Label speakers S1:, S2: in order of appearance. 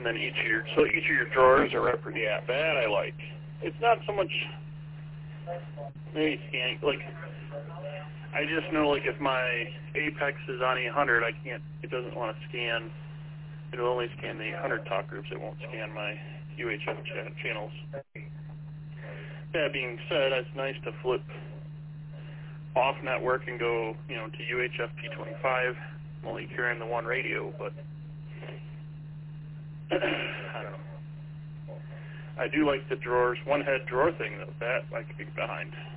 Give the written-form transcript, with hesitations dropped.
S1: And then each of your drawers are yeah, that I like. It's not so much maybe scanning, like, I just know, like, if my Apex is on 800, it doesn't want to scan, it'll only scan the 800 talk groups, it won't scan my UHF channels. That being said, it's nice to flip off network and go, to UHF P25. I'm only carrying the one radio, but I don't know. I do like the drawers, one head drawer thing, though. That I could be behind.